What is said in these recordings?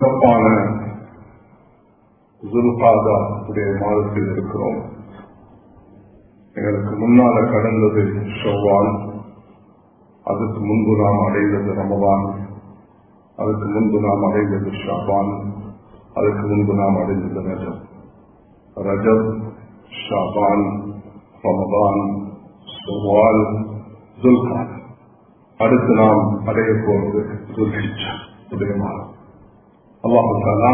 சிறப்பான ஜுல்காதா உடைய மாதத்தில் இருக்கிறோம். எங்களுக்கு முன்னால கடந்தது ஷவ்வால், அதுக்கு முன்பு நாம் அடைந்தது ரமதான், அதுக்கு முன்பு நாம் அடைந்தது ஷாபான், அதுக்கு முன்பு நாம் அடைந்தது ரஜப். ரஜப், ஷாபான், ரமதான், ஷவ்வால், ஜுல்காதா. அடுத்து நாம் அடைய போவது துல்ஹிஜ்ஜா உடைய மாதம். அல்லாஹ் தஆலா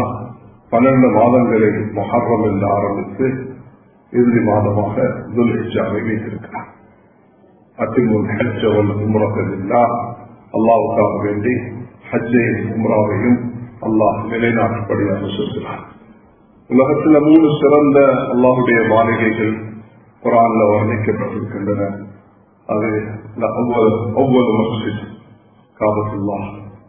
12 மாதங்களை முஹர்ரம் என்று ஆரம்பித்து இறுதி மாதமாக துல்ஹிஜ்ஜாவை வைத்திருக்கிறார். அத்திமுல் ஹஜ்ஜ வல் உம்ரத லில்லாஹ், அல்லாஹ்வுக்காக வேண்டி ஹஜ்ஜையும் உம்ராவையும் அல்லாஹ் நிலைநாட்டும்படியாக சொல்கிறார். உலகத்தில் 3 சிறந்த அல்லாஹுடைய மாளிகைகள் குர்ஆன்ல வர்ணிக்கப்பட்டிருக்கின்றன. அது அவ்வல் மஸ்ஜித் காபத்துல்லாஹ்,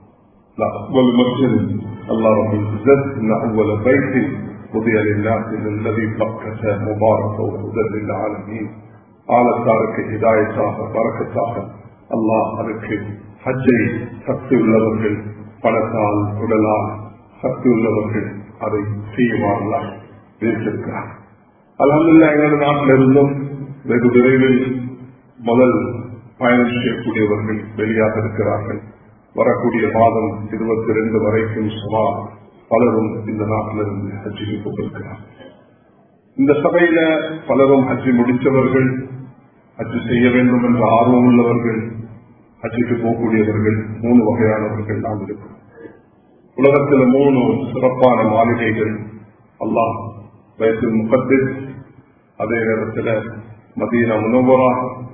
அவ்வல் மஸ்ஜித் الله رب العزة إن أول بيت وضع للناس الذي ببكة مباركا وهدى للعالمين. ஆலத்தாருக்கு ஹிதாயத்தாக பரக்கத்தாக அல்லாஹ் அதற்கு ஹஜ்ஜை சக்தி உள்ளவர்கள், பணத்தால் உடலால் சக்தி உள்ளவர்கள் அதை செய்யுமாறுலாம் வைத்திருக்கிறார். அல்ஹம்துலில்லாஹ், எங்களது நாட்டிலிருந்தும் வெகு விரைவில் முதல் பயணம் செய்யக்கூடியவர்கள் வெளியாக இருக்கிறார்கள். வரக்கூடிய மாதம் 22 வரைக்கும் சுமார் பலரும் இந்த நாட்டிலிருந்து ஹஜ்ஜுக்கு போட்டிருக்கிறார். இந்த சபையில பலரும் ஹஜ்ஜி முடித்தவர்கள், ஹஜ்ஜு செய்ய வேண்டும் என்ற ஆர்வம் உள்ளவர்கள், ஹஜ்ஜுக்கு போகக்கூடியவர்கள், 3 வகையானவர்கள் நாம் இருக்கிறோம். உலகத்தில் 3 சிறப்பான மாளிகைகள், அல்லாஹ் பைத்துல் முகத்திஸ், அதே நேரத்தில் மதீனா முனவ்வரா,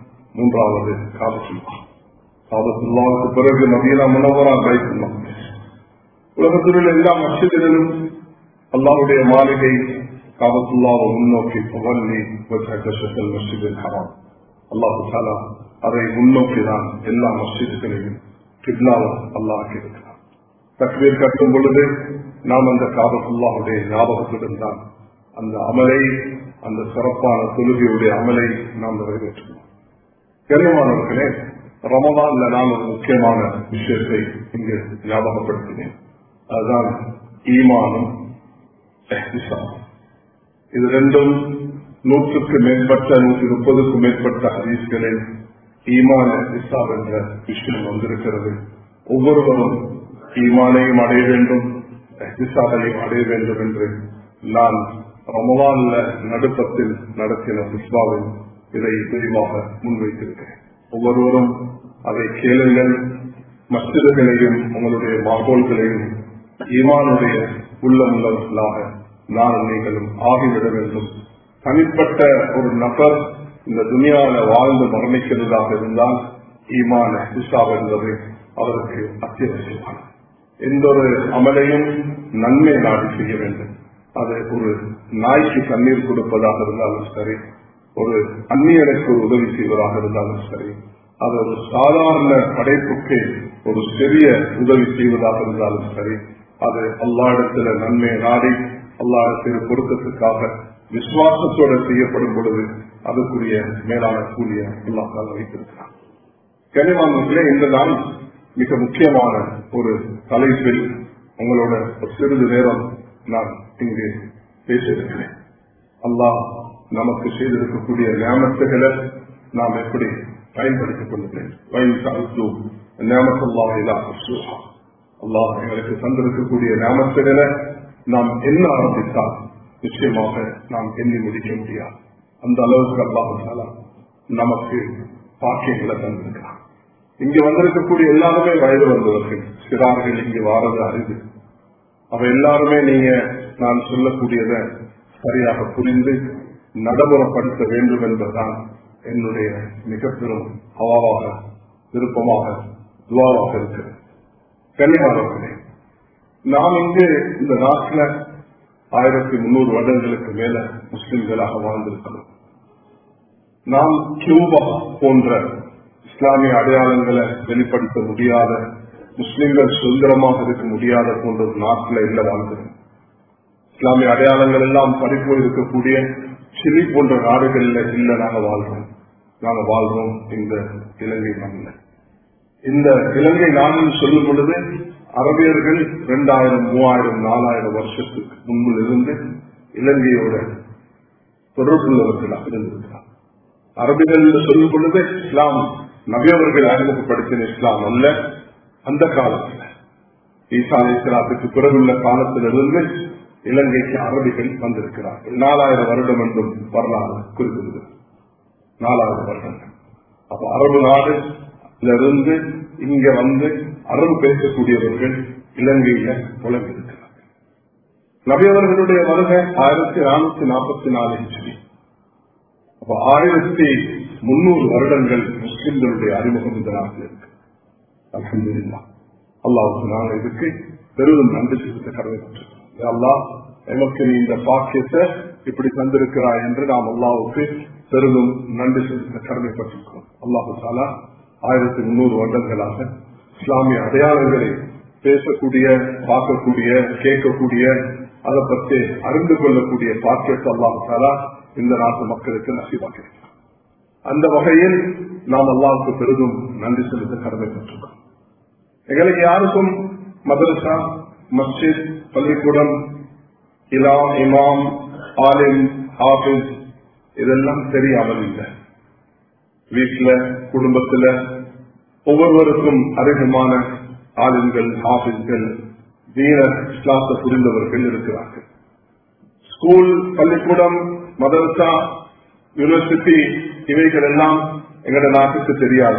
3வது காபத்துல்லாஹ். காபத்துல்லாஹ்வுக்கு பிறகு மதீனா முனவ்வரா, பைத்துல் மக்திஸ். உலகத்தில் உள்ள எல்லா மஸ்ஜிதிலும் அல்லாஹ்வுடைய மாளிகை காபத்துல்லாஹ்வை முன்னோக்கி பவல்லி வஜ்ஹக ஷத்ரல் மஸ்ஜிதில் ஹராம். அல்லாஹ் தஆலா அதை முன்னோக்கிதான் எல்லா மஸ்ஜிதுகளையும் கிப்லாவை அல்லாஹ் இருக்கிறார். தக்பீர் கட்டும் பொழுது நாம் அந்த காபத்துல்லாஹ்வுடைய ஞாபகத்துடன் தான் அந்த அமலை, அந்த சிறப்பான தொழுகையுடைய அமலை நாம் நிறைவேற்றுவோம். கண்ணியமானவர்களே, ரமதான்ல நான் ஒரு முக்கியமான விஷயத்தை இங்கு ஞாபகப்படுத்தினேன். அதுதான் ஈமானும் இஹ்திசாபும். இது ரெண்டும் 100க்கு மேற்பட்ட 130க்கும் மேற்பட்ட ஹதீஸ்களில் ஈமான் இஹ்திசாப் என்ற விஷயம் வந்திருக்கிறது. ஒவ்வொருவரும் ஈமானையும் அடைய வேண்டும், இஹ்திசாபையும் அடைய வேண்டும் என்று நான் ரமதான்ல நடுப்பத்தில் நடத்தின ஹுத்பாவில் இதை விரிவாக முன்வைத்திருக்கிறேன். ஒவ்வொருவரும் அதை கேளுங்கள். மஸ்ஜிதுகளையும் உங்களுடைய மாகோல்களையும் ஈமானுடைய உள்ளவர்களாக நான் நீங்களும் ஆகிவிட வேண்டும். தனிப்பட்ட ஒரு நபர் இந்த துனியாவில வாழ்ந்து மரணிக்கிறதாக இருந்தால் ஈமான இஹ்திசாப் என்பது அவருக்கு அத்தியாவசியமான எந்த ஒரு அமலையும் நன்மை நாடி செய்ய வேண்டும். அது ஒரு நாய்க்கு தண்ணீர் கொடுப்பதாக இருந்தாலும் சரி, ஒரு அந்நியனுக்கு உதவி செய்வதாக இருந்தாலும் சரி, அது ஒரு சாதாரண படைப்புக்கு ஒரு சிறிய உதவி செய்வதாக இருந்தாலும் சரி, அது அல்லாஹ்விடத்தில் நன்மை நாடி அல்லாஹ்விடத்தில் பொருத்தத்துக்காக விசுவாசத்தோடு செய்யப்படும் பொழுது அதுக்குரிய மேலான கூலிய அல்லாஹ் தஆலா வைத்திருக்கிறார். கனிவான்களே, இந்த நாள் மிக முக்கியமான ஒரு தலைப்பில் உங்களோட சிறிது நேரம் நான் இங்கு பேசியிருக்கிறேன். அல்லாஹ் நமக்கு செய்திருக்கக்கூடிய நியாமத்துகளை நாம் எப்படி பயன்படுத்திக் கொள்ளுகிறேன். அல்லாஹ் எங்களுக்கு தந்திருக்கக்கூடிய நியாமத்துகளை நாம் என்ன ஆரம்பித்தால் நிச்சயமாக நாம் எண்ணி முடிக்க முடியாது. அந்த அளவுக்கு அல்லாஹ் தஆலா நமக்கு பாக்கியங்களை தந்திருக்கிறார். இங்கு வந்திருக்கக்கூடிய எல்லாருமே வயது வந்தவர்கள், சிறார்கள் இங்கு வாரது அறிவு. அவ எல்லாருமே நீங்க நான் சொல்லக்கூடியதை சரியாக புரிந்து நடைமுறைப்படுத்த வேண்டும் என்பதுதான் என்னுடைய மிக பெரும் ஹவாவாக, விருப்பமாக, துவாவாக இருக்கிறது. கண்ணியமானவர்களே, நாம் இங்கு இந்த நாட்டில் 1300 வருடங்களுக்கு மேல முஸ்லிம்களாக வாழ்ந்திருக்கிறோம். நாம் கியூபா போன்ற இஸ்லாமிய அடையாளங்களை வெளிப்படுத்த முடியாத, முஸ்லிம்கள் சுதந்திரமாக இருக்க முடியாத போன்ற ஒரு நாட்டில் இல்ல வாழ்கிறோம். இஸ்லாமிய அடையாளங்கள் எல்லாம் பறிப்போய் இருக்கக்கூடிய சிலி போன்ற நாடுகளில் இல்ல நாங்க வாழ்றோம் இந்த இலங்கை நாட்டில். இந்த இலங்கை நாடுன்னு சொல்லும் பொழுது அரபியர்கள் 2000, 3000, 4000 வருஷத்துக்கு முன்பில் இருந்து இலங்கையோட தொடர்புள்ளவர்களாக இருந்திருக்கிறார். அரபிகள் என்று சொல்லும் பொழுது இஸ்லாம் நபியவர்கள் அறிமுகப்படுத்தின இஸ்லாம் அல்ல. அந்த காலத்தில் ஈசா அலைஹிஸ்ஸலாத்துக்கு பிறகுள்ள காலத்திலிருந்து இலங்கைக்கு அரபிகள் வந்திருக்கிறார்கள். 4000 வருடம் என்றும் வரலாறு குறிப்பிடுகிறது. 4000 வருடங்கள். அப்ப அரபு நாடுலிருந்து இங்க வந்து அரபு பேசக்கூடியவர்கள் இலங்கையில புலம்பி இருக்கிறார்கள். நபியவர்களுடைய வருகை 1444 ஹிஜ்ரி. அப்ப 1300 வருடங்கள் முஸ்லிம்களுடைய அறிமுகம் இந்த நாட்டில் இருக்கு. அல்ஹம்துலில்லாஹ். அல்லாஹ்வுக்கு நாங்கள் இதுக்கு பெரிதும் நன்றி செலுத்த கடமைப்பட்டிருக்கிறோம். அல்லாஹ் எமக்கு நீ இந்த பாக்கியத்தை இப்படி தந்திருக்கிறாய் என்று நாம் அல்லாஹ்வுக்கு பெரிதும் நன்றி செலுத்த கடமைப்பட்டிருக்கிறோம். அல்லாஹு தஆலா 1300 வருடங்களாக இஸ்லாமிய அடையாளங்களை பேசக்கூடிய, பார்க்கக்கூடிய, கேட்கக்கூடிய, அதை பற்றி அறிந்து கொள்ளக்கூடிய பாக்கியத்தை அல்லாஹு தஆலா இந்த நாட்டு மக்களுக்கு நசீபாக்கியிருக்கிறார். அந்த வகையில் நாம் அல்லாஹ்வுக்கு பெரிதும் நன்றி செலுத்த கடமைப்பட்டிருக்கிறோம். எங்களுக்கு யாருக்கும் மதரசா, மஸ்ஜித், பள்ளிக்கூடம், இமாம், ஆலிம், ஹாஃபிஸ் இதெல்லாம் தெரியாமல் இல்லை. வீட்டுல, குடும்பத்துல ஒவ்வொருவருக்கும் அதிகமான ஆலிம்கள், ஹாஃபிஸ்கள், தீன இஸ்லாத்தை புரிந்தவர்கள் இருக்கிறார்கள். ஸ்கூல், பள்ளிக்கூடம், மதரசா, யூனிவர்சிட்டி இவைகள் எல்லாம் எங்களோட நாட்டுக்கு தெரியாத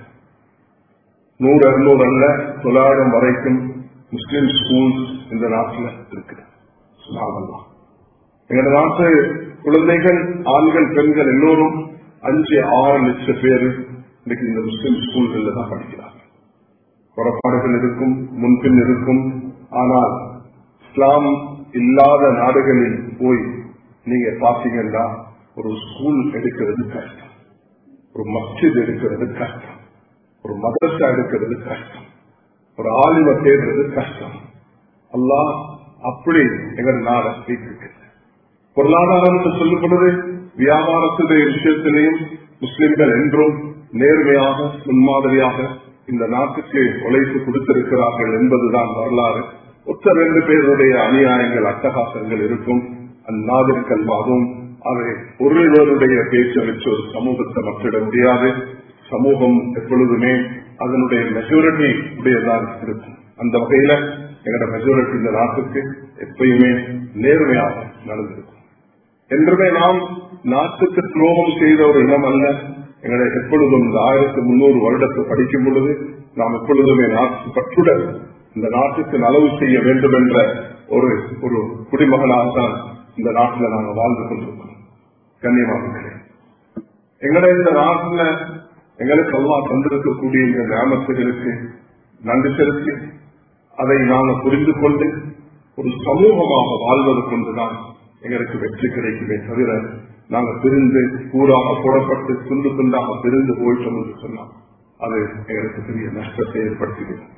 100, 200 அல்ல 900 வரைக்கும் முஸ்லிம் ஸ்கூல்ஸ் இந்த நாட்டில் இருக்கு. எங்களோட நாட்டு குழந்தைகள், ஆண்கள், பெண்கள் எல்லோரும் 5-6 லட்சம் பேர் இன்னைக்கு இந்த முஸ்லிம் ஸ்கூல்கள்ல தான் படிக்கிறாங்க. குறைபாடுகள் இருக்கும், முன்பின் இருக்கும். ஆனால் இஸ்லாம் இல்லாத நாடுகளில் போய் நீங்க பாத்தீங்கன்னா ஒரு ஸ்கூல் எடுக்கிறது கஷ்டம், ஒரு மஸ்ஜித் எடுக்கிறது கஷ்டம், ஒரு மதரசா எடுக்கிறது கஷ்டம், ஒரு ஆலிம தேடுறது கஷ்டம். அல்லாஹ் அப்படி எங்கள் நாடை வைத்திருக்கிறது. பொருளாதாரம் என்று சொல்லப்படுது, வியாபாரத்துடைய விஷயத்திலையும் முஸ்லிம்கள் என்றும் நேர்மையாக, முன்மாதிரியாக இந்த நாட்டுக்கு உழைப்பு கொடுத்திருக்கிறார்கள் என்பதுதான் வரலாறு. ஒத்த 2 பேருடைய அநியாயங்கள், அட்டகாசங்கள் இருக்கும். அந்நாதிற்கல்வாகவும் அதை ஒருவருடைய பேச்சை வச்சு ஒரு சமூகத்தை மற்றிட முடியாது. சமூகம் எப்பொழுதுமே அதனுடைய மெஜாரிட்டி உடையதான் இருக்கும். அந்த வகையில எங்களோட மெஜாரிட்டி இந்த நாட்டுக்கு எப்பயுமே நேர்மையாக நடந்திருக்கும். என்றுமே நாம் நாட்டுக்கு துரோகம் செய்த ஒரு இனம் அல்ல. எங்களை எப்பொழுதும் இந்த 1300 வருடத்தை படிக்கும் பொழுது நாம் எப்பொழுதுமே நாட்டு பற்றுடன் இந்த நாட்டுக்கு நலவு செய்ய வேண்டும் என்ற ஒரு குடிமகனாகத்தான் இந்த நாட்டில் நாங்கள் வாழ்ந்து கொண்டிருக்கிறோம். கண்ணியமாக எங்களை இந்த நாட்டில் எங்களுக்கு அல்லாஹ் தந்திருக்கக்கூடிய இந்த நியாமத்துகளுக்கு நன்றி செலுத்தி அதை நாங்கள் புரிந்து கொண்டு ஒரு சமூகமாக வாழ்வது கொண்டுதான் எங்களுக்கு வெற்றி கிடைக்குமே தவிர நாங்கள் பிரிந்து கூறாக போடப்பட்டு துண்டு துண்டாக பிரிந்து போயிட்டோம் என்று சொன்னால் அது எங்களுக்கு பெரிய நஷ்டத்தை ஏற்படுத்துகிறது.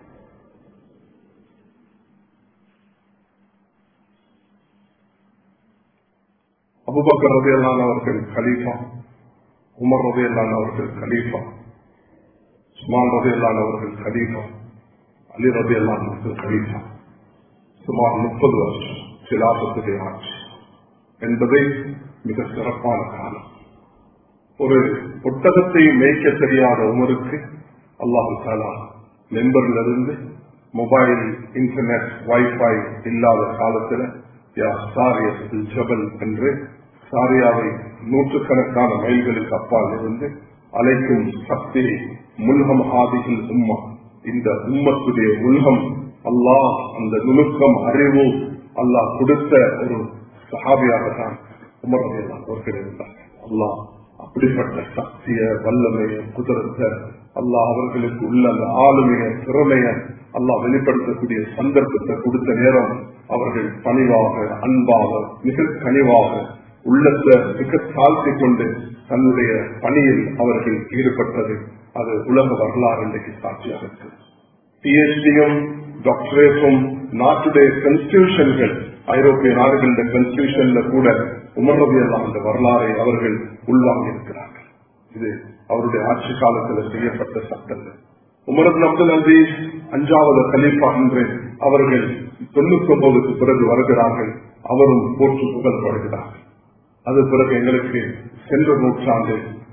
அபூபக்கர் ரலியல்லாஹு அவர்கள் கலீஃபா, உமர் ரலியல்லாஹு அவர்கள் கலீஃபா, உஸ்மான் ரலியல்லாஹு அவர்கள் கலீஃபா, அலி ரலியல்லாஹு அவர்கள் கலீஃபா. சுமார் 30 வருஷம் சிலாபத்துடைய ஆட்சி என்பதை மிக சிறப்பான காலம். ஒரு ஒட்டகத்தை மேய்க்க தெரியாத உமருக்கு அல்லாஹு தஆலா மெம்பரிலிருந்து மொபைல், இன்டர்நெட், வைஃபை இல்லாத காலத்தில் யா சாரியத்துல் ஜபல் என்று சாரியாவை நூற்றுக்கணக்கான மைல்களுக்கு அப்பால் இருந்து அழைக்கும் சக்தி முல்கம் ஆதிகள் உம்மா. இந்த உம்மத்துடைய முல்கம் அல்லாஹ் அந்த நுணுக்கம், அறிவு அல்லாஹ் கொடுத்த ஒரு சஹாபியாகத்தான் உமர் ரலியல்லாஹு அவர்கள் இருந்தார். அல்லாஹ் அப்படிப்பட்ட சக்திய, வல்லமைய, குதிரத்தை அல்லாஹ் அவர்களுக்கு உள்ள அந்த ஆளுமைய, திறமைய அல்லாஹ் வெளிப்படுத்தக்கூடிய சந்தர்ப்பத்தை கொடுத்த நேரம் அவர்கள் பணிவாக, அன்பாக, மிக கனிவாக, உள்ளத்தை மிக தாழ்த்திக் கொண்டு தன்னுடைய பணியில் அவர்கள் ஈடுபட்டது அது உலக வரலாறு இன்றைக்கு சாட்சியாக இருக்கு. பிஎச்டியும் டாக்டரேட்டும் நாட்டுடைய கான்ஸ்டிடியூஷன்கள், ஐரோப்பிய நாடுகளுடைய கான்ஸ்டிடியூஷன்ல கூட உமர் ரலியல்லாஹு அந்த வரலாறை அவர்கள் உள்வாங்கி இருக்கிறார்கள். இது அவருடைய ஆட்சி காலத்தில் செய்யப்பட்ட சட்டங்கள். உமர் இப்னு அப்துல் அசீஸ் 5வது கலீஃபா என்று அவர்கள் 99க்கு பிறகு வருகிறார்கள். அவரும் போற்று புகழப்படுகிறார்கள். அது பிறகு எங்களுக்கு சென்ற நூற்றாண்டு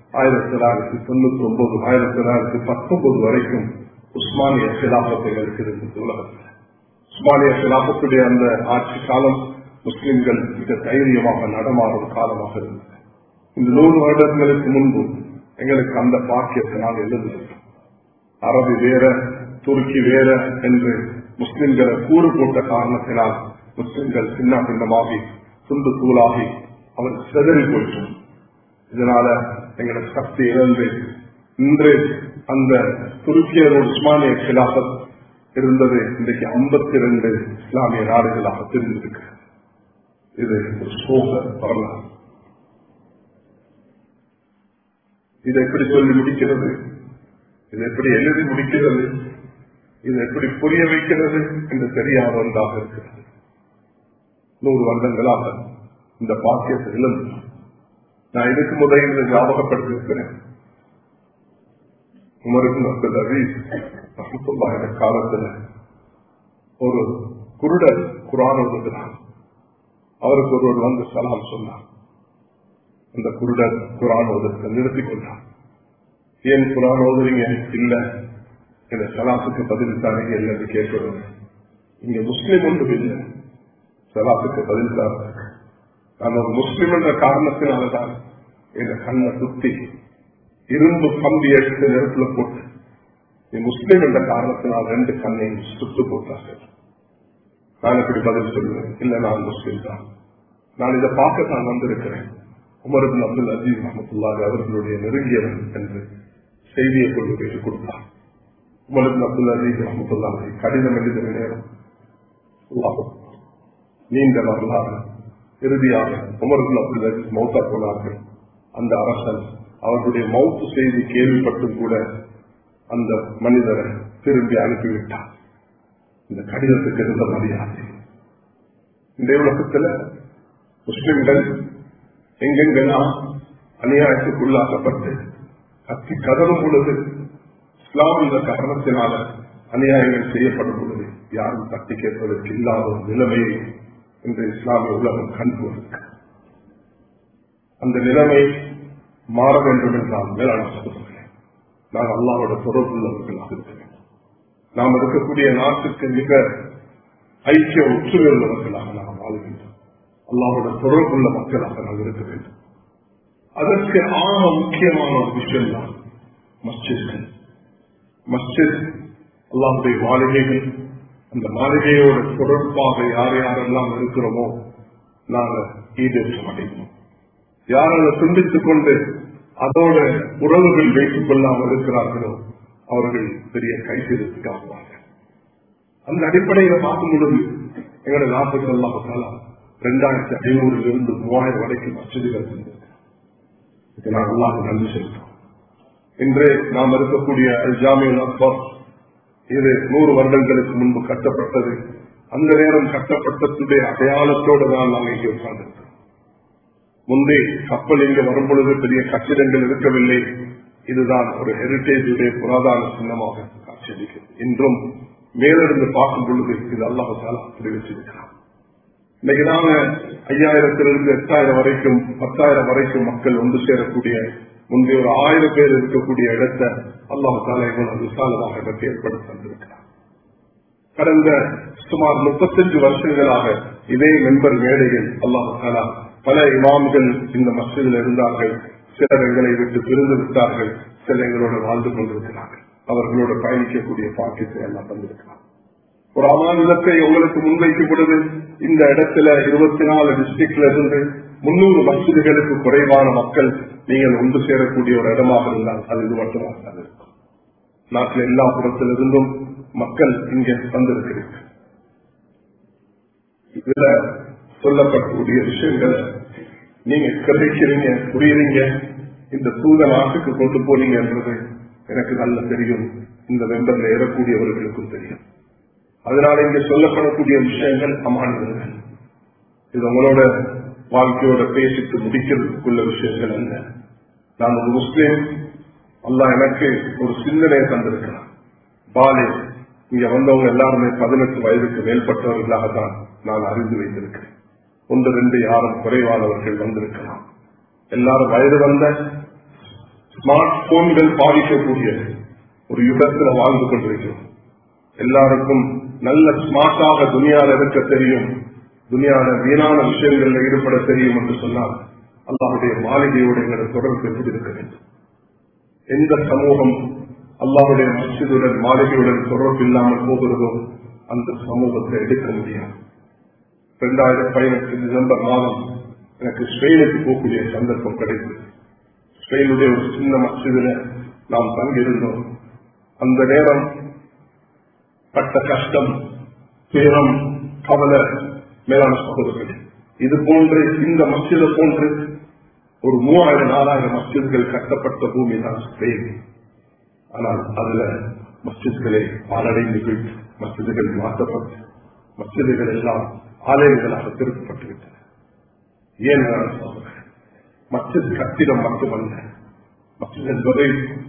1999 1919 வரைக்கும் உஸ்மானிய கிலாபத் எங்களுக்கு இருந்தது. உலகத்தில் உஸ்மானிய கிலாபத்துடைய அந்த ஆட்சி காலம் முஸ்லிம்கள் மிக தைரியமாக நடமாடும் காலமாக இருந்தது. இந்த 100 வருடங்களுக்கு முன்பு எங்களுக்கு அந்த பாக்கியத்தினால் எழுந்தது. அரபி வேற துருக்கி வேற என்று முஸ்லிம்களை கூறு போட்ட காரணத்தினால் முஸ்லிம்கள் சின்ன பின்னமாகி துண்டு தூளாகி அவர் சிதறி போயிட்டோம். இதனால எங்களுக்கு சக்தி இழந்து இன்று அந்த துருக்கியரோடு உஸ்மானிய கிலாபத் இருந்தது இன்றைக்கு 52 இஸ்லாமிய நாடுகளாக தெரிந்திருக்கு. இது ஒரு சோக வரலாறு. இதை எப்படி சொல்லி முடிக்கிறது, இது எப்படி எழுதி முடிக்கிறது, இது எப்படி புரிய வைக்கிறது என்று தெரியாத ஒன்றாக இருக்கிறது. 100 வருடங்களாக இந்த பாக்கியத்தை இழந்து நான் இதுக்கு முதலில் ஞாபகப்படுத்திருக்கிறேன். உமர் இப்னு அப்துல் அசீஸ் ரஹ்மத்துல்லாஹி காலத்தில் ஒரு குருடர் குர்ஆன் ஓதுகிறார். அவருக்கு ஒருவர் வந்து சலாம் சொன்னார். அந்த குருடர் குர்ஆன் ஓதுறதை நிறுத்திக் கொண்டார். ஏன் குர்ஆன் ஓதுறீங்க? இல்ல, இந்த சலாத்துக்கு பதில் தானீங்க என்று கேட்கிறது. இங்க முஸ்லிம் ஒன்று இல்லை, சலாத்துக்கு பதில் தான். நான் ஒரு முஸ்லிம் என்ற காரணத்தினால்தான் எங்க கண்ணை சுத்தி இரும்பு கம்பி எடுத்து நெருப்புல போட்டு நீ முஸ்லிம் என்ற காரணத்தினால் 2 கண்ணையும் சுட்டு போட்டார்கள். நான் எப்படி பதில் சொல்லுவேன்? இல்ல, நான் முஸ்லிம் தான், நான் இதை பார்க்க நான் வந்திருக்கிறேன். உமர் இப்னு அப்துல் அசீஸ் ரஹ்மத்துல்லாஹி அவர்களுடைய நெருங்கியவன் என்று செய்தியை கொண்டு போய் கொடுத்தார். உமர் இப்னு அப்துல் அசீஸ் ரஹ்மத்துல்லாஹி கடிதம் எழுதிய நேரம் நீண்ட வரலாறு. இறுதியாக உமர் இப்னு அப்துல் அசீஸ் மௌத்தா போனார்கள். அந்த அரசன் அவர்களுடைய மௌத்து செய்தி கேள்விப்பட்டும் கூட அந்த மனிதரை திரும்பி அனுப்பிவிட்டார். இந்த கடிதத்துக்கு இருந்த மரியாதை இந்த உலகத்தில் முஸ்லிம்கள் எங்கெங்கெல்லாம் அநியாயத்துக்குள்ளாக்கப்பட்டு கத்தி கதறும் பொழுது, இஸ்லாம் என்ற காரணத்தினால அநியாயங்கள் செய்யப்படும் பொழுது யாரும் தட்டி கேட்பதற்கு இல்லாத ஒரு நிலைமையை இந்த இஸ்லாமிய உலகம் கண்டுவதற்கு அந்த நிலைமை மாற வேண்டும் என்றால் மேலான சகோதரர்களே, நாம் அல்லாஹ்வோட தொடர்புள்ளவர்களாக இருக்க வேண்டும். நாம் இருக்கக்கூடிய நாட்டுக்கு மிக ஐக்கிய ஒற்றுமை உள்ளவர்களாக நாம் வாழ்கின்றோம். அல்லாஹ்வோட தொடர்புள்ள மக்களாக நாம் இருக்க வேண்டும். அதற்கு ஆக முக்கியமான ஒரு விஷயம் தான் மஸ்ஜித்கள். மஸ்ஜித் அல்லாஹ்வுடைய மாளிகைகள். அந்த மாளிகையோட தொடர்பாக யார் யாரெல்லாம் இருக்கிறோமோ நாங்கள் ஈடேற்றம் அடைவோம். யார் அதை துண்டித்துக் கொண்டு அதோட உறவுகள் வைத்துக் கொள்ளாமல் இருக்கிறார்களோ அவர்கள் பெரிய கைதிருக்கிறார்கள். அந்த அடிப்படையில் பார்க்கும் பொழுது எங்களுடைய நாட்டுக்கு எல்லாம் 2500 3000 வரைக்கும் மஸ்ஜிதுகள் இருந்தது. இது நான் எல்லாம் நன்றி செலுத்தோம். இன்று நாம் இருக்கக்கூடிய அல் ஜாமிஉல் அக்பர் இது 100 வருடங்களுக்கு முன்பு கட்டப்பட்டது. அந்த நேரம் கட்டப்பட்டதுடைய அடையாளத்தோடு தான் நாங்கள் இங்கே உட்கார்ந்திருக்கிறோம். முன்பே கப்பல் இங்கு வரும்பொழுது பெரிய கட்டிடங்கள் இருக்கவில்லை. இதுதான் ஒரு ஹெரிட்டேஜுடைய புராதான சின்னமாக காட்சியளிக்கிறது. இன்றும் மேலிருந்து பார்க்கும் பொழுது இது அல்லாஹ் தஆலா தெரிவிச்சிருக்கிறார். இன்னைக்கு நாங்க 5000 8000 வரைக்கும் 10,000 வரைக்கும் மக்கள் ஒன்று சேரக்கூடிய முந்தைய ஒரு 1000 பேர் இருக்கக்கூடிய இடத்தை அல்லாஹ் தஆலா இவ்வளவு விசாலமாக கட்டி ஏற்படுத்தி தந்திருக்கிறார். கடந்த சுமார் 35 வருஷங்களாக இதே மெம்பர் மேடையில் அல்லாஹ் தஆலா பல இமாம்கள் இந்த மஸ்ஜிதில் இருந்தார்கள். சிலர் எங்களை விட்டு பிரிந்து விட்டார்கள், சிலர் எங்களோட வாழ்ந்து கொண்டிருக்கிறார்கள். அவர்களோட பயணிக்கக்கூடிய பாக்கியத்தை எல்லாம் தந்திருக்கிறார். ஒரு அமானிதத்தை உங்களுக்கு முன்வைக்கப்படுது. இந்த இடத்துல 24 டிஸ்ட்ரிக்ட்ல இருந்து 300 மஸ்ஜிதுகளுக்கு குறைவான மக்கள் நீங்கள் ஒன்று சேரக்கூடிய ஒரு இடமாக இருந்தால் அது இது மட்டுமாக இருக்கும். நாட்டில் எல்லா புறத்திலிருந்தும் மக்கள் இங்கே வந்திருக்கிறீர்கள். இதுல சொல்லப்படக்கூடிய விஷயங்களை நீங்க கிடைக்கிறீங்க, புரியுறீங்க. இந்த தூத நாட்டுக்கு கொண்டு போனீங்க என்றது எனக்கு நல்ல தெரியும். இந்த மெம்பர்ல ஏறக்கூடியவர்களுக்கும் தெரியும். அதனால இங்க சொல்லப்படக்கூடிய விஷயங்கள் அமானிதங்கள். இது உங்களோட வாழ்க்கையோட பேசிட்டு முடிக்கிறதுக்குள்ள விஷயங்கள் அல்ல. நான் ஒரு முஸ்லீம், அல்லாஹ் எனக்கு ஒரு சிந்தனையை தந்திருக்கிறான். பாலே இங்க வந்தவங்க எல்லாருமே 18 வயதுக்கு மேற்பட்டவர்களாகத்தான் நான் அறிந்து வைத்திருக்கிறேன். 1-2 யாரும் குறைவானவர்கள் வந்திருக்கலாம். எல்லாரும் வயது வந்த ஸ்மார்ட் போன்கள் பாதிக்கக்கூடிய ஒரு யுகத்தில் வாழ்ந்து கொண்டிருக்கிறோம். எல்லாருக்கும் நல்ல ஸ்மார்ட்டாக துனியாவில் இருக்க தெரியும், துனியாவில் வீணான விஷயங்களில் ஈடுபட தெரியும் என்று சொன்னால் அல்லாஹ்வுடைய மாளிகையோடு எங்களை தொடர்பு எப்படி இருக்க வேண்டும்? எந்த சமூகம் அல்லாஹ்வுடைய மஸ்ஜிதுடன் மாளிகையுடன் தொடர்பு இல்லாமல் போகிறதோ அந்த சமூகத்தை எடுக்க முடியாது. 2018 டிசம்பர் மாதம் எனக்கு ஸ்பெயினுக்கு போகக்கூடிய சந்தர்ப்பம் கிடைத்தது. ஸ்பெயினுடைய ஒரு சின்ன மஸ்ஜிதில் நாம் தங்கியிருந்தோம். அந்த நேரம் பட்ட கஷ்டம், துயரம், கவலை மேலான சகோதரர்கள், இது போன்று இந்த மஸ்ஜிதை போன்று ஒரு 3000-4000 மஸ்ஜிதுகள் கட்டப்பட்ட பூமி தான் ஸ்பெயின். ஆனால் அதுல மஸ்ஜிதுகளை பாலடைந்து போயிட்டு மஸ்ஜிதுகள் மாற்றப்பட்டு மஸ்ஜிதுகள் எல்லாம் ஆலயங்களாக திருத்தப்பட்டுவிட்டன. ஏன் மஸ்ஜித் கட்டிடம் மட்டுமல்ல, மஸ்ஜித் என்பதை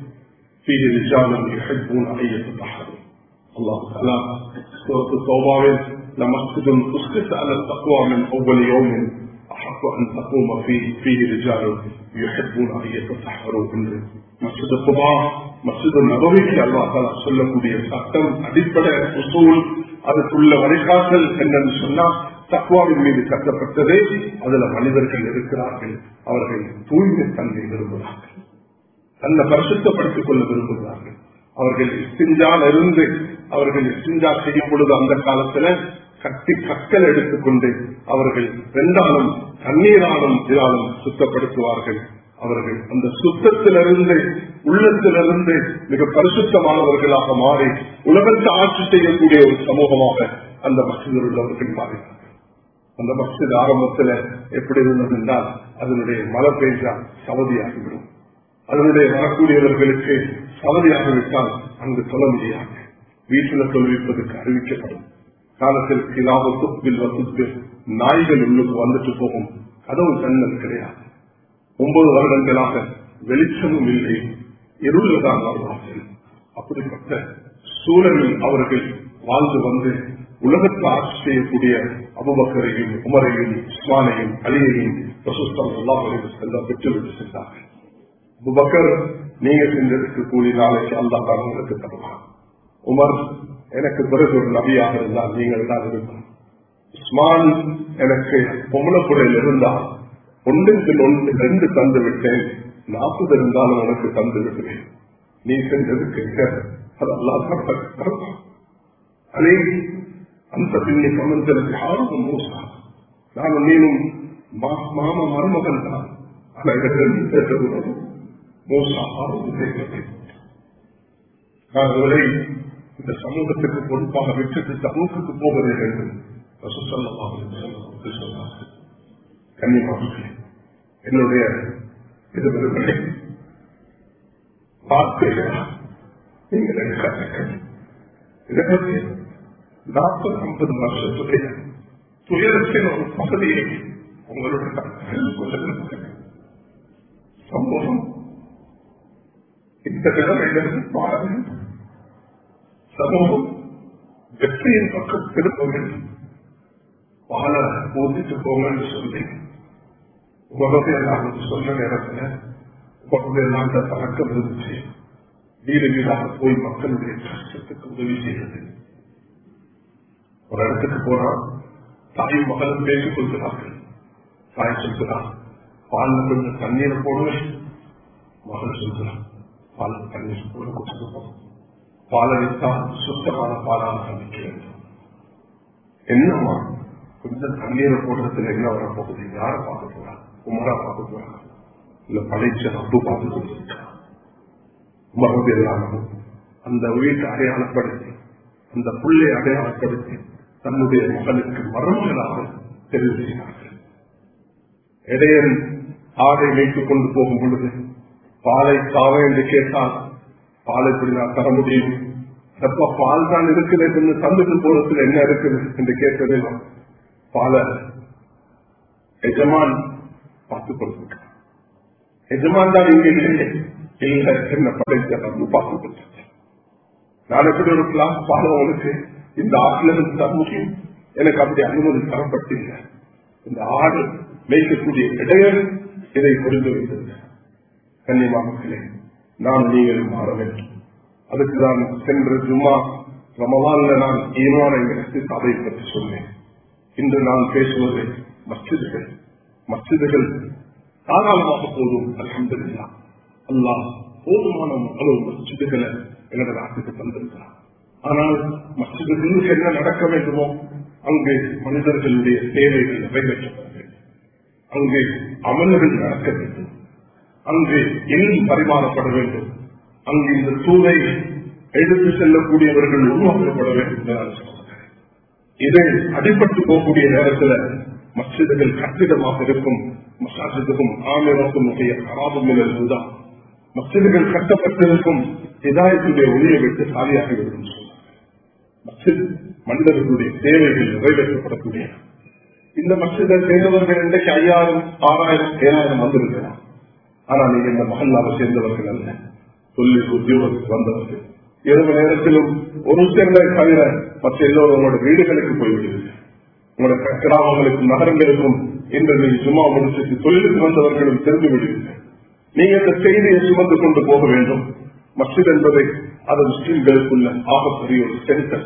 الله تعالى سورة التوبة لمسجد أسس على التقوى من أول يوم أحق أن تقوم فيه رجال يحبون أن يتطهروا. مسجد القباء مسجد النبوي الله تعالى சொல்லக்கூடிய சட்டம், அடிப்படை உசூல், அதுக்குள்ள வழிகாட்டல் என்னன்னு சொன்னா தக்வாவின் மீது கட்டப்பட்டதே. அதுல மனிதர்கள் இருக்கிறார்கள், அவர்கள் தூய்மை தன்மை விரும்புகிறார்கள், தன்னை பரிசுத்தப்படுத்திக் கொள்ள விரும்புகிறார்கள். அவர்கள் இஸ்திஞ்சால் இருந்து அவர்கள் இஸ்திஞ்சா செய்யும் பொழுது அந்த காலத்துல கட்டி கற்கள் எடுத்துக்கொண்டு அவர்கள் 2ஆலும் தண்ணீராலும் இதாலும் சுத்தப்படுத்துவார்கள். அவர்கள் அந்த சுத்தத்திலிருந்து உள்ளத்திலிருந்து மிக பரிசுத்தமானவர்களாக மாறி உலகத்தை ஆட்சி செய்யக்கூடிய ஒரு சமூகமாக அந்த மஸ்ஜிதில் உள்ளவர்கள் மாறினார்கள். அந்த மஸ்ஜித் ஆரம்பத்தில் எப்படி இருந்தது என்றால் அதனுடைய மழை பெய்தால் சவதியாகிவிடும். அதனுடைய வரக்கூடியவர்களுக்கு சவதியாகிவிட்டால் அங்கு சொல்ல முடியாது, வீட்டில் தொழுவிப்பதற்கு அறிவிக்கப்படும். காலத்தில் கிலாபத்து நாய்கள் உள்ளுக்கு வந்துட்டு போகும், கதவு ஜன்னல் கிடையாது. 9 வருடங்களாக வெளிச்சமும் இல்லை, இருளதான் வருவார்கள். அப்படிப்பட்ட சூழலில் அவர்கள் வாழ்ந்து வந்து உலகத்தை ஆட்சி செய்யக்கூடிய அபூபக்கரையும் உமரையும் உஸ்மானையும் அலியையும் பெற்றுவிட்டு சென்றார்கள். அபூபக்கர், நீங்க செஞ்சதுக்கு கூலி நாளைக்கு அல்லாஹ் தான் உங்களுக்கு தருவார். உமர், எனக்கு பிறகு ஒரு நபியாக இருந்தால் நீங்கள் தான் இருக்கும். உஸ்மான், எனக்கு பொம்பளப்புறையில் இருந்தால் 1-2 தந்து விட்டேன், 40 இருந்தாலும் உனக்கு தந்து விடுவேன். நீ செஞ்சதுக்கு அது அல்லாஹ் தான் தருவார். அலே அந்த பின்னி சமந்தனுக்கு ஆர்வம் மூசா, நான் நீனும் மாமா மருமகன் தான். மூசா ஆர்வம் நான் இந்த சமூகத்துக்கு பொறுப்பாக விட்டு சமூகத்துக்கு போவதே வேண்டும். கன்னிமார்களே, என்னுடைய எதிர்ப்புகளை பார்க்கிறீர்களா? நீங்கள் இதை பற்றி 40-50 வருஷத்துடைய துயரத்தின் ஒரு பகுதியை உங்களுடைய சமூகம் இந்த நிலைமையிலிருந்து மாற வேண்டும். சமூகம் வெற்றியின் பக்கம் திரும்ப வேண்டும். வாழ போதிட்டு போங்கன்னு சொல்லி உலகையெல்லாம் சொன்ன நேரத்தில் உலகையெல்லாம் பழக்கம் இருந்துச்சு. வீடு வீடாக போய் மக்களுடைய கஷ்டத்துக்கு உதவி செய்யறது. ஒரு இடத்துக்கு போறான், தாயும் மகளும் பேசிக் கொள்கிறார்கள். தாய் சொல்கிறான், பால்ல கொஞ்சம் தண்ணீரை போடுங்க. மகள் சொல்கிறான், பால் தண்ணீர் போட கொடுத்து போகும். பாலடித்தால் சுத்தமான பாலாக சந்திக்க வேண்டும். என்னமா கொஞ்சம் தண்ணீரை போடுறதுல என்ன வர போகுது? யாரை பார்க்க போறாங்க? உமரா பார்க்க போறாங்க, இல்ல படைச்ச அப்பு பார்த்து கொடுத்துருக்காங்க. உமரது எல்லாரும் அந்த வீட்டை அடையாளப்படுத்தி, அந்த புள்ளை அடையாளப்படுத்தி தன்னுடைய மகனுக்கு மருமகனாக தெரிவு செய்தார்கள். இடையன் ஆடை வைத்துக் கொண்டு போகும் பொழுது பாலை தாவே என்று கேட்டால் பாலை எப்படி நான் தர முடியும்? எப்ப பால் தான் இருக்கிறது என்று தந்துட்டு போறதுல என்ன இருக்குது என்று கேட்கவே பாலை எஜமான் பார்த்துக் கொண்டிருக்க. எஜமான் தான் இங்கே இல்லை, என்ன படைத்த பார்த்துக் கொண்டிருக்க. நான் எப்படி ஒரு கிளாஸ் பாலவனுக்கு இந்த ஆற்றுல இருந்து தர முடியும்? எனக்கு அப்படி அனுமதி தரப்பட்டில்லை. இந்த ஆடு மேய்க்கக்கூடிய இடையர் இதை புரிந்து வைத்தது. கண்ணியமானே, நான் நீங்கள் மாற வேண்டும். அதுக்குதான் சென்ற ஜும்மா ரமலான்ல நான் ஈமான் என்கிற அதை பற்றி சொன்னேன். இன்று நான் பேசுவது மஸ்ஜிதுகள். மஸ்ஜிதுகள் தாராளமாக போதும். அல்ஹம்துலில்லாஹ், அல்லாஹ் போதுமான அளவு மஸ்ஜிதுகளை எங்களோட நாட்டுக்கு தந்திருக்கிறார். ஆனால் மஸ்ஜிதுகளுக்கு என்ன நடக்க வேண்டுமோ அங்கு மனிதர்களுடைய தேவைகள் நிறைவேற்றப்பட வேண்டும். அங்கு அமல்கள் நடக்க வேண்டும். அங்கு எண்ணம் பரிமாறப்பட வேண்டும். அங்கு இந்த தூதை எடுத்து செல்லக்கூடியவர்கள் உருவாக்கப்பட வேண்டும். இதை அடிபட்டு போகக்கூடிய நேரத்தில் மஸ்ஜிதுகள் கட்டிடமாக இருக்கும். மசாஜிதுக்கும் ஆமிரத்தும் அராபும் தான் மஸ்ஜிதுகள் கட்டப்பட்டிருக்கும். இதாயத்துடைய ஒளியை விட்டு சாலியாகிவிடும். மஸ்ஜித் மனிதர்களுடைய தேவைகள் நிறைவேற்றப்படக்கூடிய இந்த மஸ்ஜிதை சேர்ந்தவர்கள் இன்றைக்கு 5000, 6000, 7000 வந்திருக்கலாம். ஆனால் நீங்க இந்த மஹல்லாவை சேர்ந்தவர்கள் அல்ல, சொல்லி உத்தியோகத்துக்கு வந்தவர்கள். இரவு நேரத்திலும் ஒரு சிலரை தவிர மற்ற எல்லோரும் உங்களோட வீடுகளுக்கு போய்விடுவீர்கள். உங்களோட கிராமங்களுக்கும் நகரங்களுக்கும் இன்று சும்மா முடிச்சுட்டு தொழிலுக்கு வந்தவர்களும் தெரிந்து விடுவீர்கள். நீங்க இந்த செய்தியை சுமந்து கொண்டு போக வேண்டும். மஸ்ஜித் என்பதை அது முஸ்லிம்களுக்குள்ள ஆகப்பெரிய ஒரு சென்டர்.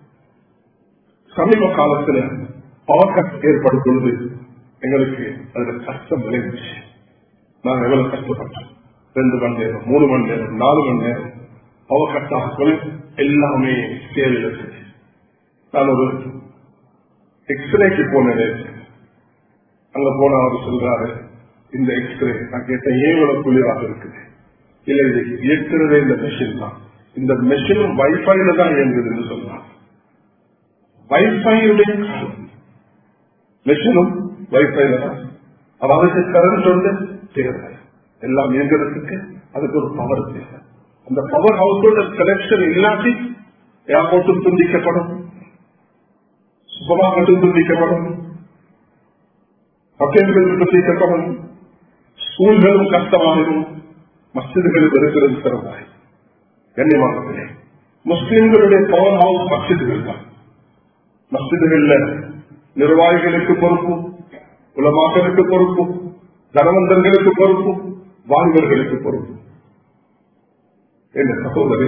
சமீப காலத்தில் பவர் கட் ஏற்படும் பொழுது எங்களுக்கு அதுல கஷ்டம் விளைவிச்சு. நாங்கள் எவ்வளவு கஷ்டப்பட்டோம். 2 மணி நேரம், 3 மணி நேரம், 4 மணி நேரம் பவர் கட் ஆகக்குள் எல்லாமே சேவையில் இருக்குது. நான் ஒரு எக்ஸ்ரேக்கு போனேன். அங்க போன அவர் சொல்றாரு, இந்த எக்ஸ்ரே நான் கேட்டேன் ஏன் இவ்வளவு குளிராக இருக்குது? இல்ல, இது இயக்கிறதே இந்த மெஷின் தான். இந்த மெஷினும் வைஃபைல தான் இயங்குதுன்னு சொல்றாங்க. வைஃபையுடைய மெஷினும் வைஃபைல தான். அதாவது கரண்ட் வந்து தேவை எல்லாம் இயங்குறதுக்கு அதுக்கு ஒரு பவர் தேவை. அந்த பவர் ஹவுஸோட கனெக்ஷன் இல்லாட்டி ஏர்போர்ட்டும் துண்டிக்கப்படும், சூப்பர் மார்க்கெட்டும் துண்டிக்கப்படும், ஹோட்டல்கள் துண்டிக்கப்படும், ஸ்கூல்களும் கஷ்டமாகும், மஸ்ஜிதுகளுக்கு இருக்கிறது சிறப்பாய். கண்ணியமானே, முஸ்லிம்களுடைய பவர் ஹவுஸ் மஸ்ஜிதுகள் தான். மஸ்ஜிதுகள்ல நிர்வாகிகளுக்கு பொறுப்பு, உலமாக்களுக்கு பொறுப்பு, தனவந்தர்களுக்கு பொறுப்பு, வாலிபர்களுக்கு பொறுப்பு. என்ற சகோதரி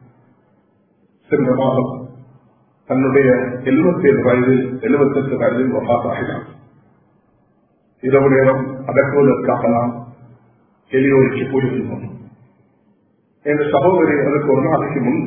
சென்ற மாதம் தன்னுடைய 77 வயதில் 78 வயதில் வஃபாத்தாகினார். இரவு நேரம் அடக்குவதற்காக நாம் எலியோருக்கு போயிருந்தோம். என்ற சகோதரி அதற்கு ஒரு நாளைக்கு முன்